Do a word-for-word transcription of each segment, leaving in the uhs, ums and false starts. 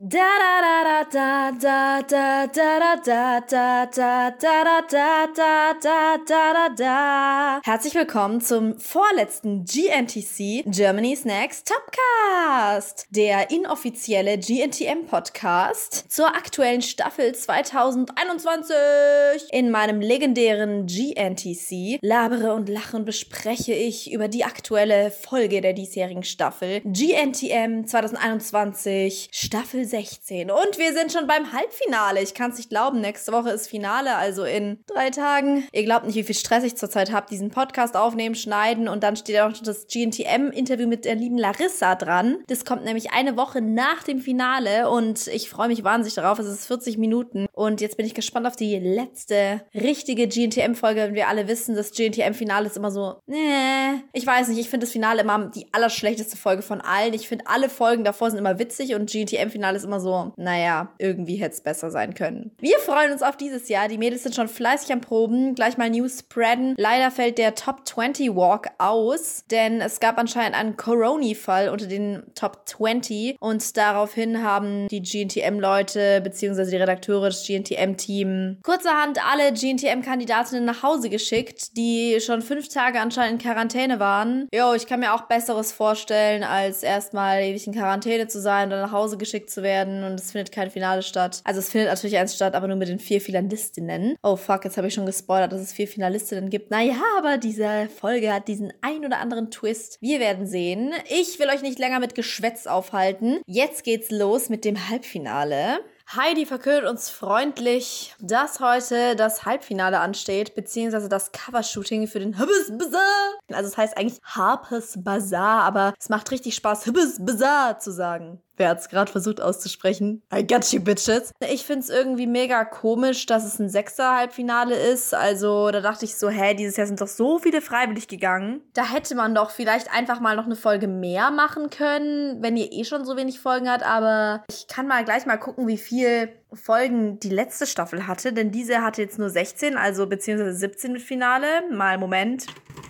Da da da da da da da da da da da da da da da da da. Herzlich willkommen zum vorletzten G N T C, Germany's Next Topcast, der inoffizielle G N T M-Podcast zur aktuellen Staffel zwanzig einundzwanzig. In meinem legendären G N T C labere und lache und bespreche ich über die aktuelle Folge der diesjährigen Staffel G N T M zwanzig einundzwanzig, Staffel sechzehn. Und wir sind schon beim Halbfinale. Ich kann es nicht glauben, nächste Woche ist Finale, also in drei Tagen. Ihr glaubt nicht, wie viel Stress ich zurzeit habe. Diesen Podcast aufnehmen, schneiden und dann steht auch noch das G N T M-Interview mit der lieben Larissa dran. Das kommt nämlich eine Woche nach dem Finale und ich freue mich wahnsinnig darauf. Es ist vierzig Minuten und jetzt bin ich gespannt auf die letzte richtige G N T M-Folge. Wenn wir alle wissen, das G N T M-Finale ist immer so, nee, ich weiß nicht, ich finde das Finale immer die allerschlechteste Folge von allen. Ich finde, alle Folgen davor sind immer witzig und G N T M-Finale ist immer so, naja, irgendwie hätte es besser sein können. Wir freuen uns auf dieses Jahr. Die Mädels sind schon fleißig am Proben. Gleich mal News spreaden. Leider fällt der Top zwanzig Walk aus, denn es gab anscheinend einen Corona-Fall unter den Top zwanzig und daraufhin haben die G N T M-Leute bzw. die Redakteure des G N T M-Team kurzerhand alle G N T M-Kandidatinnen nach Hause geschickt, die schon fünf Tage anscheinend in Quarantäne waren. Jo, ich kann mir auch Besseres vorstellen, als erstmal ewig in Quarantäne zu sein und dann nach Hause geschickt zu werden und es findet kein Finale statt. Also es findet natürlich eins statt, aber nur mit den vier Finalistinnen. Oh fuck, jetzt habe ich schon gespoilert, dass es vier Finalistinnen gibt. Naja, aber diese Folge hat diesen ein oder anderen Twist. Wir werden sehen. Ich will euch nicht länger mit Geschwätz aufhalten. Jetzt geht's los mit dem Halbfinale. Heidi verkündet uns freundlich, dass heute das Halbfinale ansteht, beziehungsweise das Covershooting für den Harper's Bazaar. Also es heißt eigentlich Harper's Bazaar, aber es macht richtig Spaß, Harper's Bazaar zu sagen. Wer hat's gerade versucht auszusprechen? I got you, bitches. Ich find's irgendwie mega komisch, dass es ein Sechser-Halbfinale ist. Also da dachte ich so, hä, dieses Jahr sind doch so viele freiwillig gegangen. Da hätte man doch vielleicht einfach mal noch eine Folge mehr machen können, wenn ihr eh schon so wenig Folgen habt. Aber ich kann mal gleich mal gucken, wie viel Folgen die letzte Staffel hatte. Denn diese hatte jetzt nur sechzehn, also beziehungsweise siebzehn mit Finale. Mal, Moment.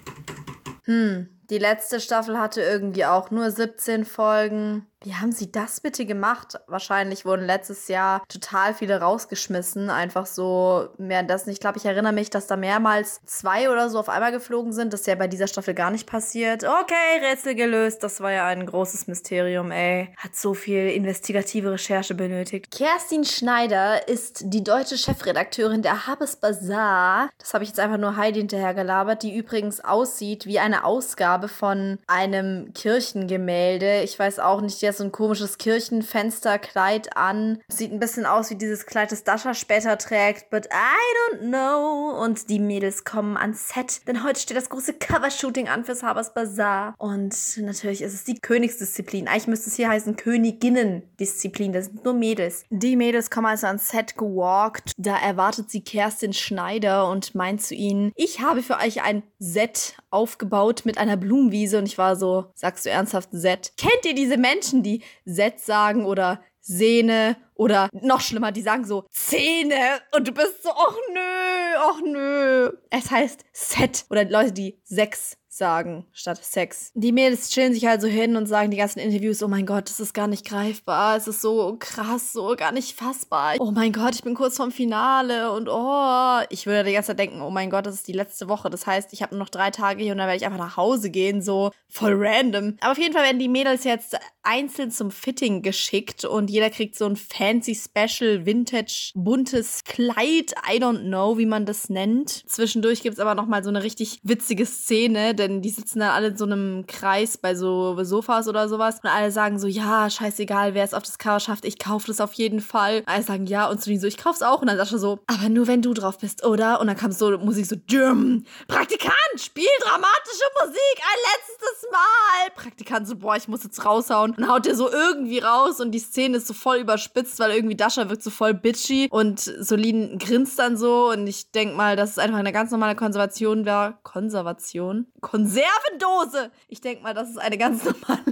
Hm, die letzte Staffel hatte irgendwie auch nur siebzehn Folgen. Wie haben sie das bitte gemacht? Wahrscheinlich wurden letztes Jahr total viele rausgeschmissen. Einfach so, währenddessen, ich glaube, ich erinnere mich, dass da mehrmals zwei oder so auf einmal geflogen sind. Das ist ja bei dieser Staffel gar nicht passiert. Okay, Rätsel gelöst. Das war ja ein großes Mysterium, ey. Hat so viel investigative Recherche benötigt. Kerstin Schneider ist die deutsche Chefredakteurin der Harper's Bazaar. Das habe ich jetzt einfach nur Heidi hinterher gelabert, die übrigens aussieht wie eine Ausgabe von einem Kirchengemälde. Ich weiß auch nicht, die hat so ein komisches Kirchenfensterkleid an. Sieht ein bisschen aus wie dieses Kleid, das Dasha später trägt. But I don't know. Und die Mädels kommen ans Set. Denn heute steht das große Covershooting an fürs Harper's Bazaar. Und natürlich ist es die Königsdisziplin. Eigentlich müsste es hier heißen Königinnendisziplin. Das sind nur Mädels. Die Mädels kommen also ans Set gewalkt. Da erwartet sie Kerstin Schneider und meint zu ihnen, ich habe für euch ein Set aufgebaut mit einer Blumenwiese. Und ich war so, sagst du ernsthaft Set? Kennt ihr diese Menschen, die Set sagen oder Sehne oder noch schlimmer, die sagen so Zähne und du bist so, ach nö, ach nö. Es heißt Set oder Leute, die Sex sagen statt Sex. Die Mädels chillen sich halt so hin und sagen die ganzen Interviews, oh mein Gott, das ist gar nicht greifbar, es ist so krass, so gar nicht fassbar. Oh mein Gott, ich bin kurz vorm Finale und oh, ich würde die ganze Zeit denken, oh mein Gott, das ist die letzte Woche, das heißt, ich habe nur noch drei Tage hier und dann werde ich einfach nach Hause gehen, so voll random. Aber auf jeden Fall werden die Mädels jetzt einzeln zum Fitting geschickt und jeder kriegt so ein fancy Special Vintage buntes Kleid, I don't know, wie man das nennt. Zwischendurch gibt's aber nochmal so eine richtig witzige Szene, denn die sitzen dann alle in so einem Kreis bei so Sofas oder sowas und alle sagen so, ja, scheißegal, wer es auf das Cover schafft, ich kaufe das auf jeden Fall. Alle sagen ja und zu denen so, ich kauf's auch und dann Sascha so, aber nur wenn du drauf bist, oder? Und dann kam so Musik so, Jim, Praktikant, spiel dramatische Musik, ein letztes Mal. Praktikant so, boah, ich muss jetzt raushauen. Und haut der so irgendwie raus und die Szene ist so voll überspitzt, weil irgendwie Dasha wirkt so voll bitchy und Solin grinst dann so und ich denk mal, dass es einfach eine ganz normale Konservation war. Konservation? Konservendose! Ich denk mal, das ist eine ganz normale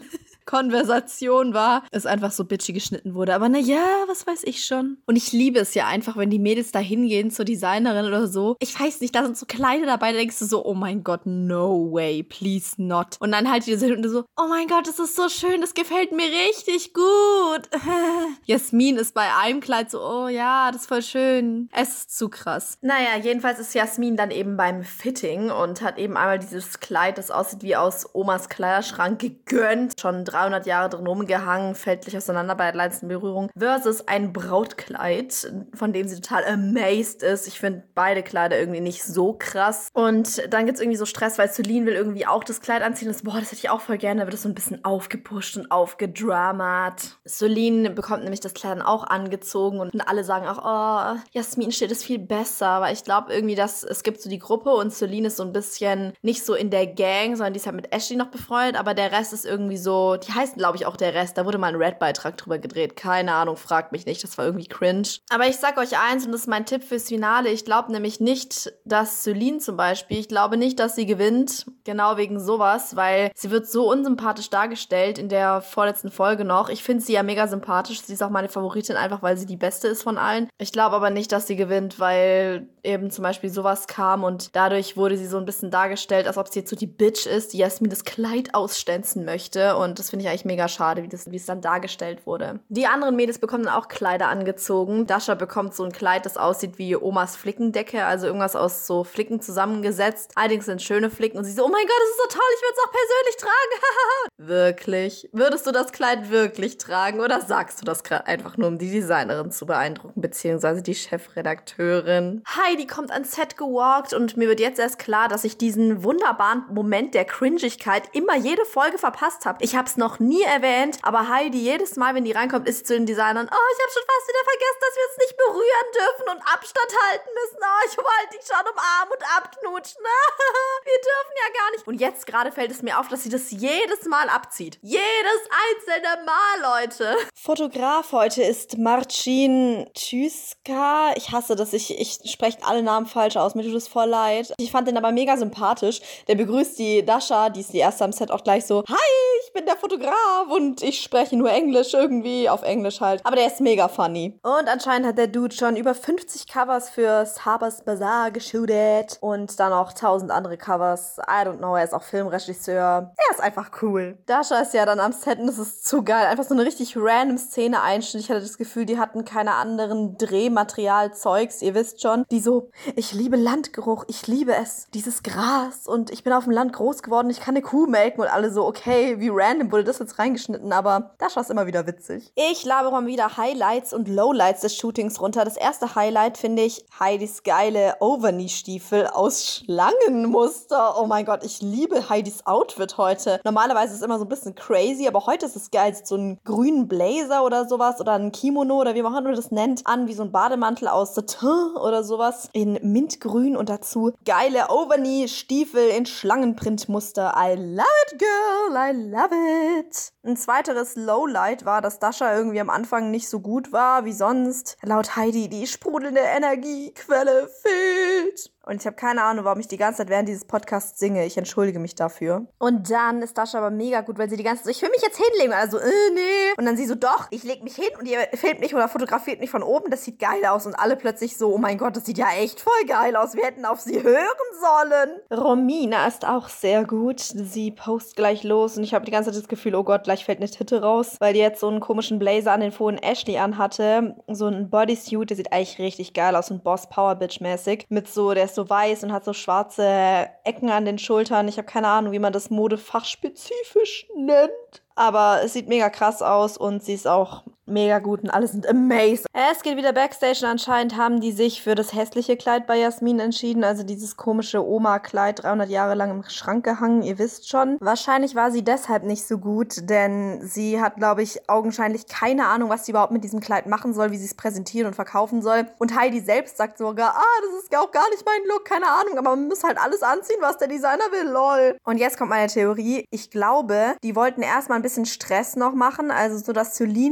Konversation war, es einfach so bitchy geschnitten wurde. Aber naja, was weiß ich schon. Und ich liebe es ja einfach, wenn die Mädels da hingehen zur Designerin oder so. Ich weiß nicht, da sind so Kleider dabei, da denkst du so, oh mein Gott, no way, please not. Und dann halt die sind so, oh mein Gott, das ist so schön, das gefällt mir richtig gut. Jasmin ist bei einem Kleid so, oh ja, das ist voll schön. Es ist zu krass. Naja, jedenfalls ist Jasmin dann eben beim Fitting und hat eben einmal dieses Kleid, das aussieht wie aus Omas Kleiderschrank, gegönnt. Schon dreihundert Jahre drin rumgehangen, fällt gleich auseinander bei der kleinsten Berührung. Versus ein Brautkleid, von dem sie total amazed ist. Ich finde beide Kleider irgendwie nicht so krass. Und dann gibt es irgendwie so Stress, weil Celine will irgendwie auch das Kleid anziehen. Das, boah, das hätte ich auch voll gerne. Da wird es so ein bisschen aufgepusht und aufgedramat. Celine bekommt nämlich das Kleid dann auch angezogen und alle sagen auch, oh, Jasmin steht es viel besser. Weil ich glaube irgendwie, dass es gibt so die Gruppe und Celine ist so ein bisschen nicht so in der Gang, sondern die ist halt mit Ashley noch befreundet. Aber der Rest ist irgendwie so, die heißen glaube ich auch der Rest. Da wurde mal ein Red-Beitrag drüber gedreht. Keine Ahnung, fragt mich nicht. Das war irgendwie cringe. Aber ich sag euch eins und das ist mein Tipp fürs Finale. Ich glaube nämlich nicht, dass Celine zum Beispiel, ich glaube nicht, dass sie gewinnt. Genau wegen sowas, weil sie wird so unsympathisch dargestellt in der vorletzten Folge noch. Ich finde sie ja mega sympathisch. Sie ist auch meine Favoritin, einfach weil sie die Beste ist von allen. Ich glaube aber nicht, dass sie gewinnt, weil eben zum Beispiel sowas kam und dadurch wurde sie so ein bisschen dargestellt, als ob sie jetzt so die Bitch ist, die Jasmin das Kleid ausstänzen möchte und das finde ich eigentlich mega schade, wie, das, wie es dann dargestellt wurde. Die anderen Mädels bekommen dann auch Kleider angezogen. Dasha bekommt so ein Kleid, das aussieht wie Omas Flickendecke, also irgendwas aus so Flicken zusammengesetzt. Allerdings sind schöne Flicken und sie so, oh mein Gott, das ist so toll, ich würde es auch persönlich tragen. Wirklich? Würdest du das Kleid wirklich tragen oder sagst du das gerade einfach nur, um die Designerin zu beeindrucken, beziehungsweise die Chefredakteurin? Heidi kommt ans Set gewalkt und mir wird jetzt erst klar, dass ich diesen wunderbaren Moment der Cringigkeit immer jede Folge verpasst habe. Ich habe es noch nie erwähnt, aber Heidi, jedes Mal, wenn die reinkommt, ist sie zu den Designern, oh, ich habe schon fast wieder vergessen, dass wir uns nicht berühren dürfen und Abstand halten müssen. Oh, ich wollte dich schon umarmen und abknutschen. Wir dürfen ja gar nicht. Und jetzt gerade fällt es mir auf, dass sie das jedes Mal abzieht. Jedes einzelne Mal, Leute. Fotograf heute ist Marcin Tüska. Ich hasse das. Ich, ich spreche alle Namen falsch aus. Mir tut es voll leid. Ich fand den aber mega sympathisch. Der begrüßt die Dasha, die ist die erste am Set, auch gleich so, hi, ich bin der Fotograf und ich spreche nur Englisch irgendwie, auf Englisch halt. Aber der ist mega funny. Und anscheinend hat der Dude schon über fünfzig Covers für Harper's Bazaar geshootet und dann auch tausend andere Covers. I don't know, er ist auch Filmregisseur. Er ist einfach cool. Dasha ist ja dann am Set und das ist zu geil. Einfach so eine richtig random Szene-Einschnitt. Ich hatte das Gefühl, die hatten keine anderen Drehmaterial-Zeugs, ihr wisst schon. Die so, ich liebe Landgeruch, ich liebe es, dieses Gras und ich bin auf dem Land groß geworden, ich kann eine Kuh melken und alle so, okay, wie random wurde das jetzt reingeschnitten, aber Dasha ist immer wieder witzig. Ich labere mal wieder Highlights und Lowlights des Shootings runter. Das erste Highlight finde ich Heidis geile Overknee-Stiefel aus Schlangenmuster. Oh mein Gott, ich liebe Heidis Outfit heute. Normalerweise ist es immer so ein bisschen crazy, aber heute ist es geil. Sie hat so einen grünen Blazer oder sowas oder ein Kimono oder wie man auch immer das nennt, an wie so ein Bademantel aus Satin oder sowas in Mintgrün und dazu geile Overknee-Stiefel in Schlangenprintmuster. I love it, girl, I love it. Ein zweiteres Lowlight war, dass Dasha irgendwie am Anfang nicht so gut war wie sonst. Laut Heidi die sprudelnde Energiequelle fehlt. Und ich habe keine Ahnung, warum ich die ganze Zeit während dieses Podcasts singe. Ich entschuldige mich dafür. Und dann ist Dasha aber mega gut, weil sie die ganze Zeit so, ich will mich jetzt hinlegen. Also, äh, nee. Und dann sie so, doch, ich leg mich hin und ihr filmt mich oder fotografiert mich von oben. Das sieht geil aus. Und alle plötzlich so, oh mein Gott, das sieht ja echt voll geil aus. Wir hätten auf sie hören sollen. Romina ist auch sehr gut. Sie post gleich los und ich habe die ganze Zeit das Gefühl, oh Gott, gleich fällt eine Titte raus. Weil die jetzt so einen komischen Blazer an den vorhin Ashley anhatte. So ein Bodysuit, der sieht eigentlich richtig geil aus. So ein Boss Power Bitch mäßig. Mit so, der ist so weiß und hat so schwarze Ecken an den Schultern. Ich habe keine Ahnung, wie man das modefachspezifisch nennt. Aber es sieht mega krass aus und sie ist auch mega gut und alle sind amazing. Es geht wieder Backstage und anscheinend haben die sich für das hässliche Kleid bei Jasmin entschieden. Also dieses komische Oma-Kleid, dreihundert Jahre lang im Schrank gehangen, ihr wisst schon. Wahrscheinlich war sie deshalb nicht so gut, denn sie hat, glaube ich, augenscheinlich keine Ahnung, was sie überhaupt mit diesem Kleid machen soll, wie sie es präsentieren und verkaufen soll. Und Heidi selbst sagt sogar, ah, das ist auch gar nicht mein Look, keine Ahnung, aber man muss halt alles anziehen, was der Designer will, lol. Und jetzt kommt meine Theorie. Ich glaube, die wollten erstmal ein bisschen Stress noch machen, also so, dass Celine am besten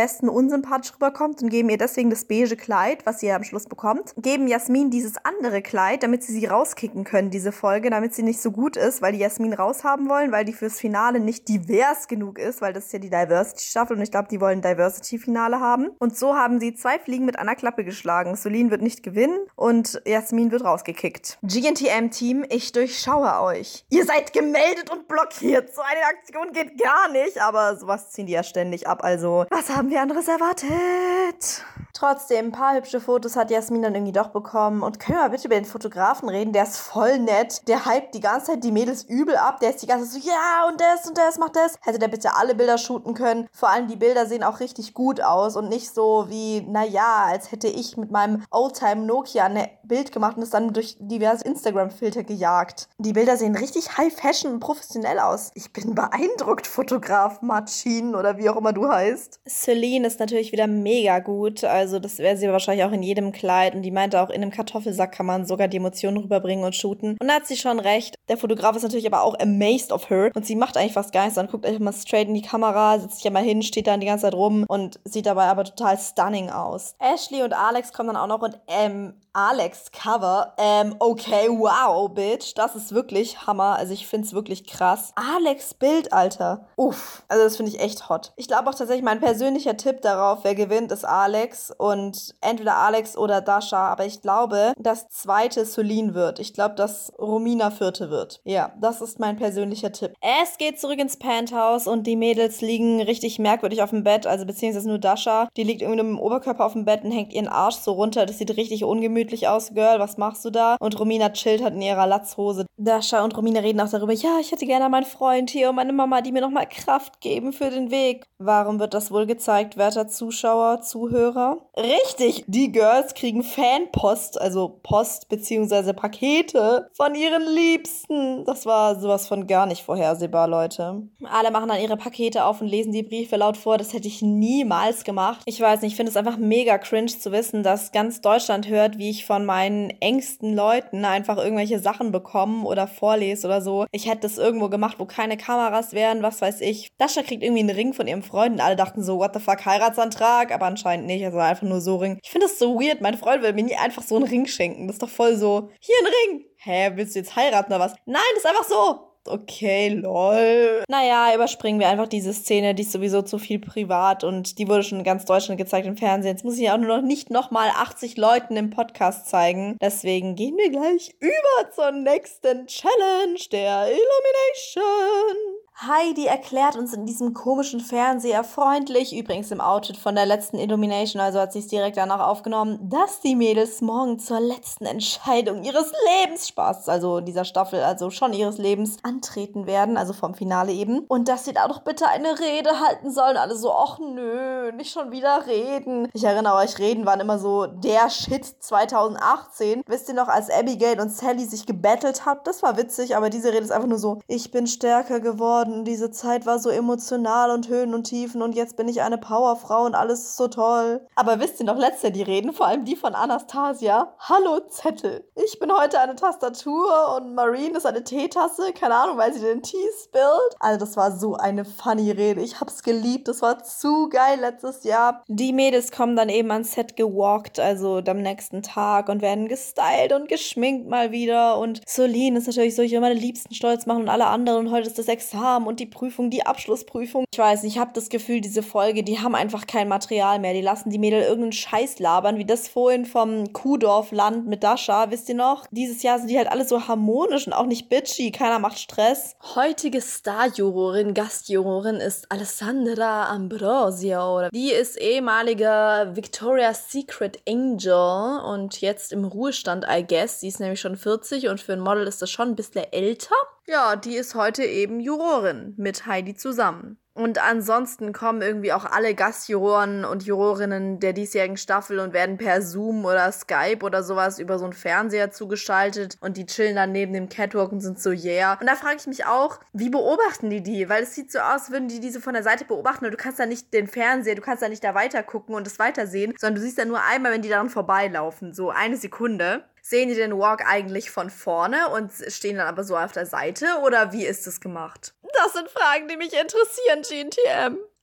besten unsympathisch rüberkommt und geben ihr deswegen das beige Kleid, was sie ja am Schluss bekommt. Geben Jasmin dieses andere Kleid, damit sie sie rauskicken können, diese Folge, damit sie nicht so gut ist, weil die Jasmin raushaben wollen, weil die fürs Finale nicht divers genug ist, weil das ist ja die Diversity-Staffel und ich glaube, die wollen ein Diversity-Finale haben. Und so haben sie zwei Fliegen mit einer Klappe geschlagen. Solin wird nicht gewinnen und Jasmin wird rausgekickt. G N T M-Team, ich durchschaue euch. Ihr seid gemeldet und blockiert. So eine Aktion geht gar nicht, aber sowas ziehen die ja ständig ab. Also, was haben wir anderes erwartet? Trotzdem, ein paar hübsche Fotos hat Jasmin dann irgendwie doch bekommen. Und können wir mal bitte über den Fotografen reden? Der ist voll nett. Der hypt die ganze Zeit die Mädels übel ab. Der ist die ganze Zeit so, ja, und das und das macht das. Hätte der bitte alle Bilder shooten können. Vor allem die Bilder sehen auch richtig gut aus und nicht so wie, naja, als hätte ich mit meinem Oldtime Nokia ein Bild gemacht und es dann durch diverse Instagram-Filter gejagt. Die Bilder sehen richtig high-fashion und professionell aus. Ich bin beeindruckt, Fotograf Marcin oder wie auch immer du heißt. Celine ist natürlich wieder mega gut. Also das wäre sie wahrscheinlich auch in jedem Kleid. Und die meinte auch, in einem Kartoffelsack kann man sogar die Emotionen rüberbringen und shooten. Und da hat sie schon recht. Der Fotograf ist natürlich aber auch amazed of her. Und sie macht eigentlich fast gar nichts. Dann guckt einfach mal straight in die Kamera, setzt sich ja mal hin, steht dann die ganze Zeit rum und sieht dabei aber total stunning aus. Ashley und Alex kommen dann auch noch und ähm, Alex Cover, ähm, okay, wow, bitch, das ist wirklich Hammer, also ich find's wirklich krass. Alex Bild, Alter, uff, also das finde ich echt hot. Ich glaube auch tatsächlich, mein persönlicher Tipp darauf, wer gewinnt, ist Alex und entweder Alex oder Dasha, aber ich glaube, das zweite Solin wird. Ich glaube, dass Romina vierte wird. Ja, das ist mein persönlicher Tipp. Es geht zurück ins Penthouse und die Mädels liegen richtig merkwürdig auf dem Bett, also beziehungsweise nur Dasha, die liegt irgendwie mit dem Oberkörper auf dem Bett und hängt ihren Arsch so runter, das sieht richtig ungemütlich aus, Girl, was machst du da? Und Romina chillt halt in ihrer Latzhose. Dasha und Romina reden auch darüber, ja, ich hätte gerne meinen Freund hier und meine Mama, die mir nochmal Kraft geben für den Weg. Warum wird das wohl gezeigt, werter Zuschauer, Zuhörer? Richtig, die Girls kriegen Fanpost, also Post bzw. Pakete von ihren Liebsten. Das war sowas von gar nicht vorhersehbar, Leute. Alle machen dann ihre Pakete auf und lesen die Briefe laut vor. Das hätte ich niemals gemacht. Ich weiß nicht, ich finde es einfach mega cringe zu wissen, dass ganz Deutschland hört, wie ich von meinen engsten Leuten einfach irgendwelche Sachen bekomme oder vorlese oder so. Ich hätte das irgendwo gemacht, wo keine Kameras wären, was weiß ich. Dasha kriegt irgendwie einen Ring von ihrem Freund und alle dachten so, what the fuck, Heiratsantrag? Aber anscheinend nicht, also einfach nur so Ring. Ich finde das so weird, mein Freund will mir nie einfach so einen Ring schenken. Das ist doch voll so, hier ein Ring. Hä, willst du jetzt heiraten oder was? Nein, das ist einfach so. Okay, lol. Naja, überspringen wir einfach diese Szene, die ist sowieso zu viel privat und die wurde schon in ganz Deutschland gezeigt im Fernsehen. Jetzt muss ich ja auch nur noch nicht nochmal achtzig Leuten im Podcast zeigen. Deswegen gehen wir gleich über zur nächsten Challenge, der Illumination. Heidi erklärt uns in diesem komischen Fernseher freundlich, übrigens im Outfit von der letzten Illumination, also hat sie es direkt danach aufgenommen, dass die Mädels morgen zur letzten Entscheidung ihres Lebens, Spaß, also dieser Staffel, also schon ihres Lebens, antreten werden, also vom Finale eben. Und dass sie da doch bitte eine Rede halten sollen. Alle so, ach nö, nicht schon wieder reden. Ich erinnere euch, Reden waren immer so der Shit zwanzig achtzehn. Wisst ihr noch, als Abigail und Sally sich gebettelt hat? Das war witzig, aber diese Rede ist einfach nur so, ich bin stärker geworden. Diese Zeit war so emotional und Höhen und Tiefen und jetzt bin ich eine Powerfrau und alles ist so toll. Aber wisst ihr noch, letzte die Reden, vor allem die von Anastasia? Hallo Zettel. Ich bin heute eine Tastatur und Marine ist eine Teetasse. Keine Ahnung, weil sie den Tee spillt. Also das war so eine funny Rede. Ich hab's geliebt. Das war zu geil letztes Jahr. Die Mädels kommen dann eben ans Set gewalkt, also am nächsten Tag und werden gestylt und geschminkt mal wieder. Und Solin ist natürlich so, ich will meine Liebsten stolz machen und alle anderen und heute ist das Examen und die Prüfung, die Abschlussprüfung. Ich weiß nicht, ich habe das Gefühl, diese Folge, die haben einfach kein Material mehr. Die lassen die Mädel irgendeinen Scheiß labern, wie das vorhin vom Kuhdorfland mit Dasha, wisst ihr noch? Dieses Jahr sind die halt alle so harmonisch und auch nicht bitchy, keiner macht Stress. Heutige Starjurorin, Gastjurorin ist Alessandra Ambrosio. Die ist ehemalige Victoria's Secret Angel und jetzt im Ruhestand, I guess. Die ist nämlich schon vierzig und für ein Model ist das schon ein bisschen älter. Ja, die ist heute eben Jurorin mit Heidi zusammen. Und ansonsten kommen irgendwie auch alle Gastjuroren und Jurorinnen der diesjährigen Staffel und werden per Zoom oder Skype oder sowas über so einen Fernseher zugeschaltet und die chillen dann neben dem Catwalk und sind so yeah. Und da frage ich mich auch, wie beobachten die die? Weil es sieht so aus, als würden die diese von der Seite beobachten und du kannst da nicht den Fernseher, du kannst da nicht da weiter gucken und es weitersehen, sondern du siehst da nur einmal, wenn die daran vorbeilaufen, so eine Sekunde. Sehen die den Walk eigentlich von vorne und stehen dann aber so auf der Seite oder wie ist das gemacht? Das sind Fragen, die mich interessieren, G N T M.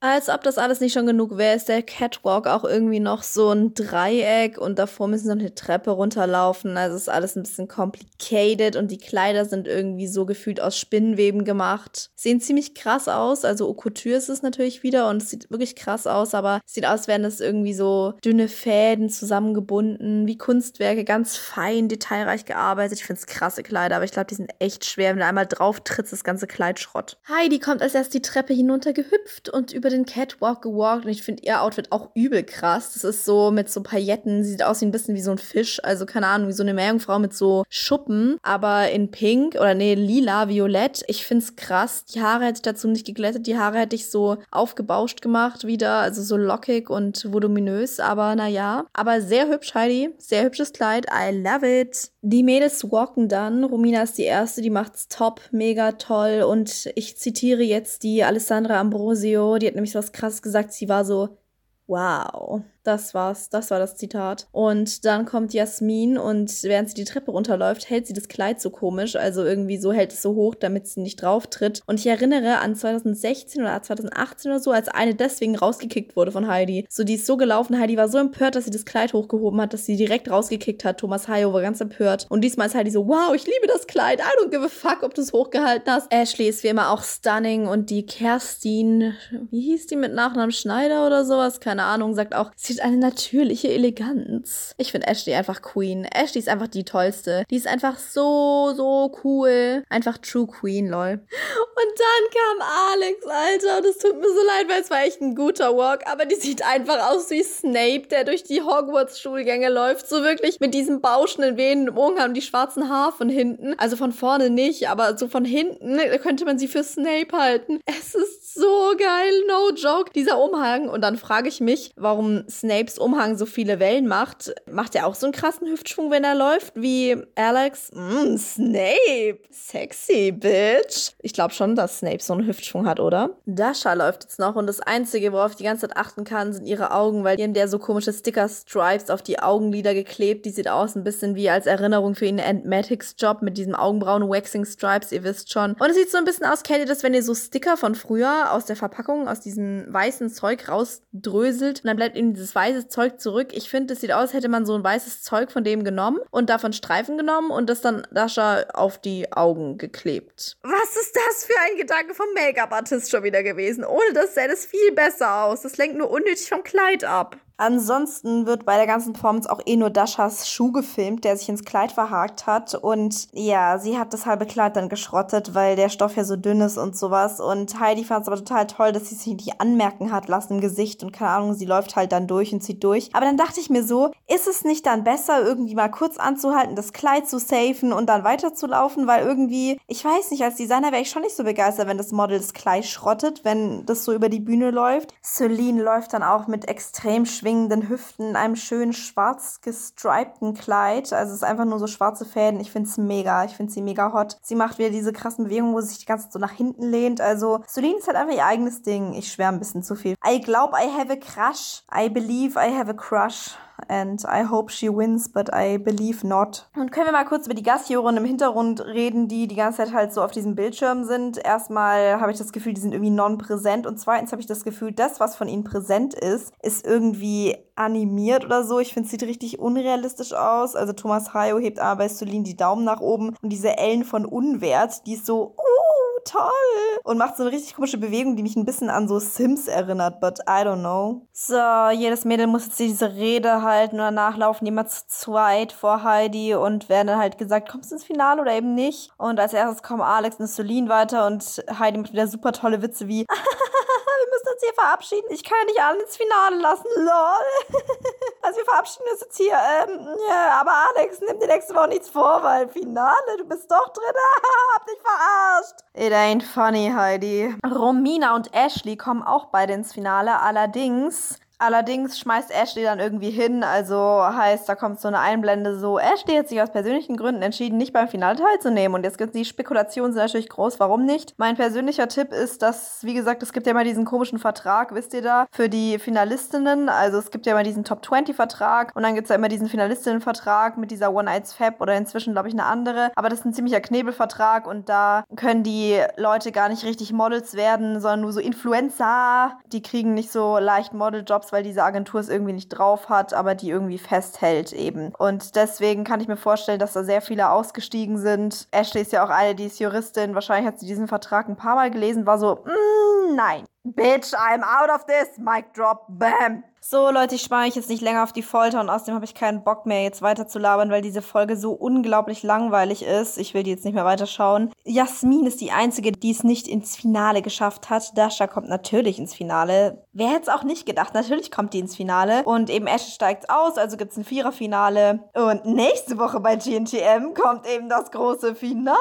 Als ob das alles nicht schon genug wäre, ist der Catwalk auch irgendwie noch so ein Dreieck und davor müssen sie noch eine Treppe runterlaufen. Also ist alles ein bisschen complicated und die Kleider sind irgendwie so gefühlt aus Spinnenweben gemacht. Sehen ziemlich krass aus, also Haute Couture ist es natürlich wieder und es sieht wirklich krass aus, aber es sieht aus, als wären das irgendwie so dünne Fäden zusammengebunden, wie Kunstwerke, ganz fein, detailreich gearbeitet. Ich finde es krasse Kleider, aber ich glaube, die sind echt schwer. Wenn du einmal drauf trittst, das ganze Kleid Schrott. Heidi kommt als erst die Treppe hinunter gehüpft und über den Catwalk gewalkt und ich finde ihr Outfit auch übel krass. Das ist so mit so Pailletten, sieht aus wie ein bisschen wie so ein Fisch, also keine Ahnung, wie so eine Meerjungfrau mit so Schuppen, aber in pink oder nee, lila, violett. Ich finde es krass. Die Haare hätte ich dazu nicht geglättet, die Haare hätte ich so aufgebauscht gemacht wieder, also so lockig und voluminös, aber naja. Aber sehr hübsch, Heidi, sehr hübsches Kleid, I love it. Die Mädels walken dann, Romina ist die erste, die macht's top, mega toll und ich zitiere jetzt die Alessandra Ambrosio, die hat nämlich so was Krasses gesagt, sie war so, wow. Das war's, das war das Zitat. Und dann kommt Jasmin und während sie die Treppe runterläuft, hält sie das Kleid so komisch, also irgendwie so hält es so hoch, damit sie nicht drauf tritt. Und ich erinnere an zwanzig sechzehn oder zwanzig achtzehn oder so, als eine deswegen rausgekickt wurde von Heidi. So, die ist so gelaufen, Heidi war so empört, dass sie das Kleid hochgehoben hat, dass sie direkt rausgekickt hat. Thomas Hayo war ganz empört. Und diesmal ist Heidi so, wow, ich liebe das Kleid, I don't give a fuck, ob du es hochgehalten hast. Ashley ist wie immer auch stunning und die Kerstin, wie hieß die mit Nachnamen Schneider oder sowas? Keine Ahnung, sagt auch, sie eine natürliche Eleganz. Ich finde Ashley einfach Queen. Ashley ist einfach die tollste. Die ist einfach so, so cool. Einfach True Queen, lol. Und dann kam Alex, Alter. Und es tut mir so leid, weil es war echt ein guter Walk. Aber die sieht einfach aus wie Snape, der durch die Hogwarts-Schulgänge läuft. So wirklich mit diesem bauschenden Venen im Umhang und die schwarzen Haare von hinten. Also von vorne nicht, aber so von hinten könnte man sie für Snape halten. Es ist so geil, no joke. Dieser Umhang. Und dann frage ich mich, warum Snapes Umhang so viele Wellen macht. Macht er auch so einen krassen Hüftschwung, wenn er läuft, wie Alex? Mm, Snape! Sexy, bitch! Ich glaube schon, dass Snape so einen Hüftschwung hat, oder? Dasha läuft jetzt noch und das Einzige, worauf ich die ganze Zeit achten kann, sind ihre Augen, weil die haben der so komische Sticker-Stripes auf die Augenlider geklebt. Die sieht aus ein bisschen wie als Erinnerung für ihren Antmatics-Job mit diesem Augenbrauen-Waxing-Stripes, ihr wisst schon. Und es sieht so ein bisschen aus, kennt ihr das, wenn ihr so Sticker von früher aus der Verpackung, aus diesem weißen Zeug rausdröselt und dann bleibt eben dieses weißes Zeug zurück. Ich finde, es sieht aus, hätte man so ein weißes Zeug von dem genommen und davon Streifen genommen und das dann Dasha auf die Augen geklebt. Was ist das für ein Gedanke vom Make-up-Artist schon wieder gewesen? Ohne das sähe es viel besser aus. Das lenkt nur unnötig vom Kleid ab. Ansonsten wird bei der ganzen Performance auch eh nur Dashas Schuh gefilmt, der sich ins Kleid verhakt hat. Und ja, sie hat das halbe Kleid dann geschrottet, weil der Stoff ja so dünn ist und sowas. Und Heidi fand es aber total toll, dass sie sich nicht anmerken hat lassen im Gesicht. Und keine Ahnung, sie läuft halt dann durch und zieht durch. Aber dann dachte ich mir so, ist es nicht dann besser, irgendwie mal kurz anzuhalten, das Kleid zu safen und dann weiterzulaufen? Weil irgendwie, ich weiß nicht, als Designer wäre ich schon nicht so begeistert, wenn das Model das Kleid schrottet, wenn das so über die Bühne läuft. Celine läuft dann auch mit extrem schweren schwingenden Hüften in einem schönen schwarz gestripten Kleid. Also es ist einfach nur so schwarze Fäden. Ich finde es mega. Ich finde sie mega hot. Sie macht wieder diese krassen Bewegungen, wo sie sich die ganze Zeit so nach hinten lehnt. Also Celine ist halt einfach ihr eigenes Ding. Ich schwärme ein bisschen zu viel. I glaube, I have a crush. I believe I have a crush. And I hope she wins, but I believe not. Und können wir mal kurz über die Gastjuroren im Hintergrund reden, die die ganze Zeit halt so auf diesem Bildschirm sind. Erstmal habe ich das Gefühl, die sind irgendwie non-präsent. Und zweitens habe ich das Gefühl, das, was von ihnen präsent ist, ist irgendwie animiert oder so. Ich finde, es sieht richtig unrealistisch aus. Also Thomas Hayo hebt aber bei Celine die Daumen nach oben. Und diese Ellen von Unwert, die ist so, uh, toll. Und macht so eine richtig komische Bewegung, die mich ein bisschen an so Sims erinnert, but I don't know. So, jedes Mädel muss jetzt diese Rede halten und danach laufen die immer zu zweit vor Heidi und werden dann halt gesagt, kommst du ins Finale oder eben nicht? Und als erstes kommen Alex und Celine weiter und Heidi macht wieder super tolle Witze wie wir müssen uns hier verabschieden. Ich kann ja nicht alle ins Finale lassen, lol. Also wir verabschieden uns jetzt hier. Ähm, ja, aber Alex, nimm dir nächste Woche nichts vor, weil Finale, du bist doch drin. Hab dich verarscht. It ain't funny, Heidi. Romina und Ashley kommen auch beide ins Finale. Allerdings Allerdings schmeißt Ashley dann irgendwie hin, also heißt, da kommt so eine Einblende so, Ashley hat sich aus persönlichen Gründen entschieden, nicht beim Finale teilzunehmen. Und jetzt gibt es die Spekulationen, sind natürlich groß, warum nicht? Mein persönlicher Tipp ist, dass, wie gesagt, es gibt ja immer diesen komischen Vertrag, wisst ihr da, für die Finalistinnen. Also es gibt ja immer diesen Top zwanzig Vertrag und dann gibt es ja immer diesen Finalistinnen-Vertrag mit dieser One-Nights-Fab oder inzwischen, glaube ich, eine andere. Aber das ist ein ziemlicher Knebelvertrag und da können die Leute gar nicht richtig Models werden, sondern nur so Influencer. Die kriegen nicht so leicht Modeljobs, weil diese Agentur es irgendwie nicht drauf hat, aber die irgendwie festhält eben. Und deswegen kann ich mir vorstellen, dass da sehr viele ausgestiegen sind. Ashley ist ja auch eine, die ist Juristin. Wahrscheinlich hat sie diesen Vertrag ein paar Mal gelesen, war so, mm, nein. Bitch, I'm out of this. Mic drop, bam. So, Leute, ich spare mich jetzt nicht länger auf die Folter und außerdem habe ich keinen Bock mehr, jetzt weiter zu labern, weil diese Folge so unglaublich langweilig ist. Ich will die jetzt nicht mehr weiterschauen. Jasmin ist die Einzige, die es nicht ins Finale geschafft hat. Dasha kommt natürlich ins Finale. Wer hätte es auch nicht gedacht? Natürlich kommt die ins Finale. Und eben Ashley steigt aus, also gibt es ein Viererfinale. Und nächste Woche bei G N T M kommt eben das große Finale.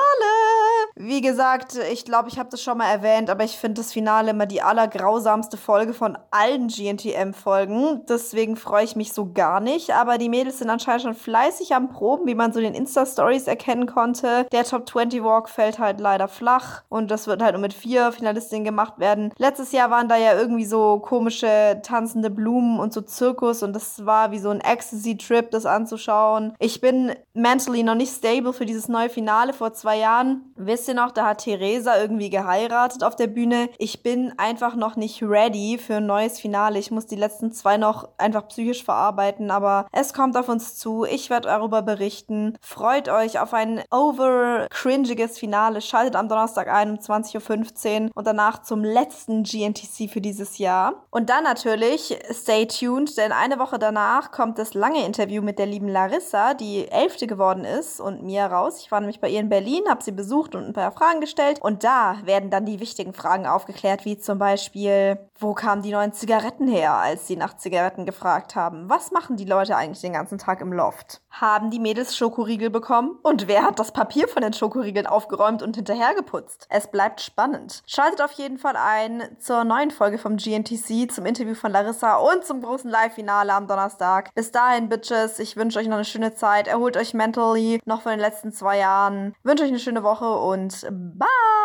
Wie gesagt, ich glaube, ich habe das schon mal erwähnt, aber ich finde das Finale immer die allergrausamste Folge von allen G N T M-Folgen. Deswegen freue ich mich so gar nicht. Aber die Mädels sind anscheinend schon fleißig am Proben, wie man so in den Insta-Stories erkennen konnte. Der Top zwanzig Walk fällt halt leider flach und das wird halt nur mit vier Finalistinnen gemacht werden. Letztes Jahr waren da ja irgendwie so komische tanzende Blumen und so Zirkus und das war wie so ein Ecstasy-Trip, das anzuschauen. Ich bin mentally noch nicht stable für dieses neue Finale. Vor zwei Jahren, wisst ihr noch, da hat Theresa irgendwie geheiratet auf der Bühne. Ich bin einfach noch nicht ready für ein neues Finale. Ich muss die letzten zwei noch einfach psychisch verarbeiten, aber es kommt auf uns zu. Ich werde darüber berichten. Freut euch auf ein over-cringiges Finale. Schaltet am Donnerstag ein um zwanzig Uhr fünfzehn und danach zum letzten G N T C für dieses Jahr. Und dann natürlich stay tuned, denn eine Woche danach kommt das lange Interview mit der lieben Larissa, die Elfte geworden ist, und mir raus. Ich war nämlich bei ihr in Berlin, habe sie besucht und ein paar Fragen gestellt und da werden dann die wichtigen Fragen aufgeklärt, wie zum Beispiel, wo kamen die neuen Zigaretten her, als sie nach Zigaretten gefragt haben? Was machen die Leute eigentlich den ganzen Tag im Loft? Haben die Mädels Schokoriegel bekommen? Und wer hat das Papier von den Schokoriegeln aufgeräumt und hinterhergeputzt? Es bleibt spannend. Schaltet auf jeden Fall ein zur neuen Folge vom G N T C, zum Interview von Larissa und zum großen Live-Finale am Donnerstag. Bis dahin, Bitches, ich wünsche euch noch eine schöne Zeit. Erholt euch mentally noch von den letzten zwei Jahren. Wünsche euch eine schöne Woche und bye!